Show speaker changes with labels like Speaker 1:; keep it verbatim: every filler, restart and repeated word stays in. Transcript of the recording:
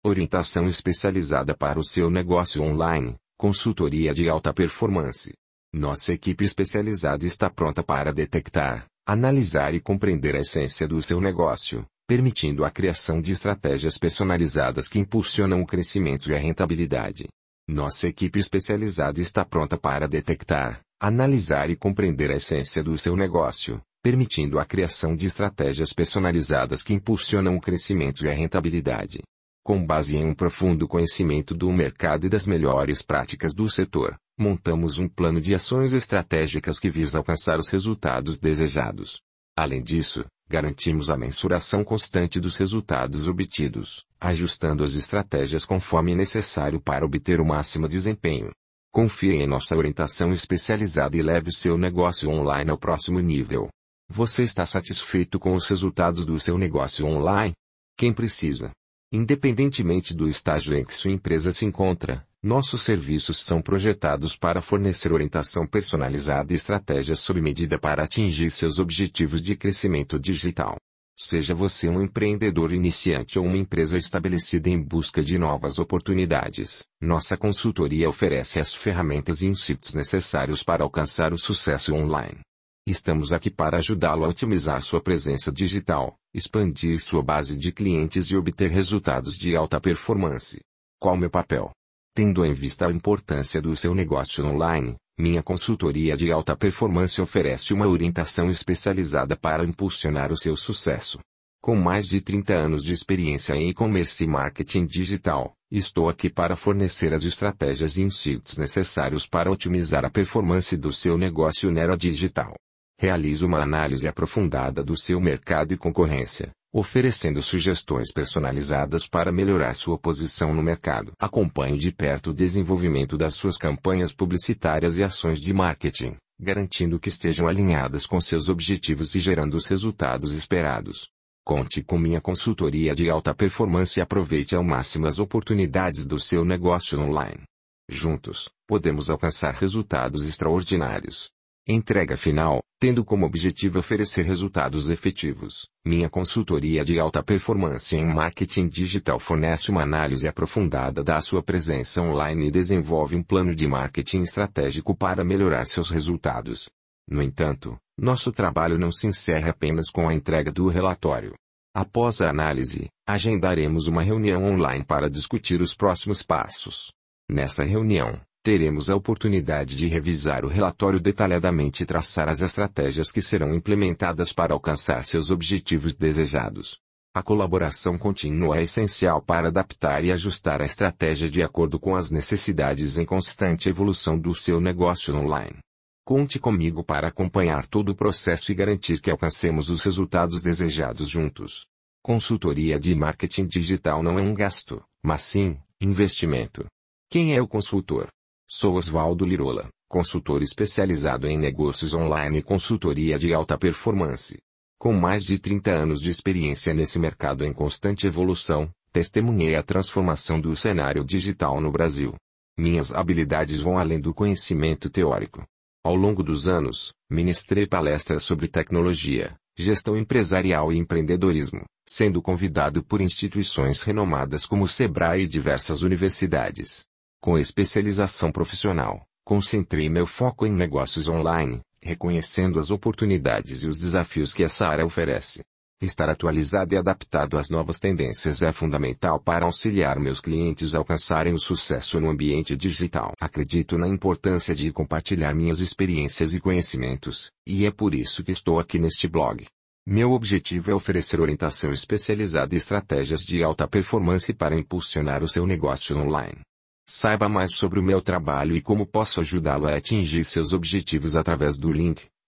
Speaker 1: Orientação especializada para o seu negócio online, consultoria de alta performance. Nossa equipe especializada está pronta para detectar, analisar e compreender a essência do seu negócio, permitindo a criação de estratégias personalizadas que impulsionam o crescimento e a rentabilidade. Nossa equipe especializada está pronta para detectar, analisar e compreender a essência do seu negócio, permitindo a criação de estratégias personalizadas que impulsionam o crescimento e a rentabilidade. Com base em um profundo conhecimento do mercado e das melhores práticas do setor, montamos um plano de ações estratégicas que visa alcançar os resultados desejados. Além disso, garantimos a mensuração constante dos resultados obtidos, ajustando as estratégias conforme necessário para obter o máximo desempenho. Confie em nossa orientação especializada e leve o seu negócio online ao próximo nível. Você está satisfeito com os resultados do seu negócio online? Quem precisa? Independentemente do estágio em que sua empresa se encontra, nossos serviços são projetados para fornecer orientação personalizada e estratégias sob medida para atingir seus objetivos de crescimento digital. Seja você um empreendedor iniciante ou uma empresa estabelecida em busca de novas oportunidades, nossa consultoria oferece as ferramentas e insights necessários para alcançar o sucesso online. Estamos aqui para ajudá-lo a otimizar sua presença digital, expandir sua base de clientes e obter resultados de alta performance. Qual meu papel? Tendo em vista a importância do seu negócio online, minha consultoria de alta performance oferece uma orientação especializada para impulsionar o seu sucesso. Com mais de trinta anos de experiência em e-commerce e marketing digital, estou aqui para fornecer as estratégias e insights necessários para otimizar a performance do seu negócio na era digital. Realizo uma análise aprofundada do seu mercado e concorrência, oferecendo sugestões personalizadas para melhorar sua posição no mercado. Acompanhe de perto o desenvolvimento das suas campanhas publicitárias e ações de marketing, garantindo que estejam alinhadas com seus objetivos e gerando os resultados esperados. Conte com minha consultoria de alta performance e aproveite ao máximo as oportunidades do seu negócio online. Juntos, podemos alcançar resultados extraordinários. Entrega final, tendo como objetivo oferecer resultados efetivos. Minha consultoria de alta performance em marketing digital fornece uma análise aprofundada da sua presença online e desenvolve um plano de marketing estratégico para melhorar seus resultados. No entanto, nosso trabalho não se encerra apenas com a entrega do relatório. Após a análise, agendaremos uma reunião online para discutir os próximos passos. Nessa reunião, teremos a oportunidade de revisar o relatório detalhadamente e traçar as estratégias que serão implementadas para alcançar seus objetivos desejados. A colaboração contínua é essencial para adaptar e ajustar a estratégia de acordo com as necessidades em constante evolução do seu negócio online. Conte comigo para acompanhar todo o processo e garantir que alcancemos os resultados desejados juntos. Consultoria de marketing digital não é um gasto, mas sim, investimento. Quem é o consultor? Sou Oswaldo Lirola, consultor especializado em negócios online e consultoria de alta performance. Com mais de trinta anos de experiência nesse mercado em constante evolução, testemunhei a transformação do cenário digital no Brasil. Minhas habilidades vão além do conhecimento teórico. Ao longo dos anos, ministrei palestras sobre tecnologia, gestão empresarial e empreendedorismo, sendo convidado por instituições renomadas como o Sebrae e diversas universidades. Com especialização profissional, concentrei meu foco em negócios online, reconhecendo as oportunidades e os desafios que essa área oferece. Estar atualizado e adaptado às novas tendências é fundamental para auxiliar meus clientes a alcançarem o sucesso no ambiente digital. Acredito na importância de compartilhar minhas experiências e conhecimentos, e é por isso que estou aqui neste blog. Meu objetivo é oferecer orientação especializada e estratégias de alta performance para impulsionar o seu negócio online. Saiba mais sobre o meu trabalho e como posso ajudá-lo a atingir seus objetivos através do link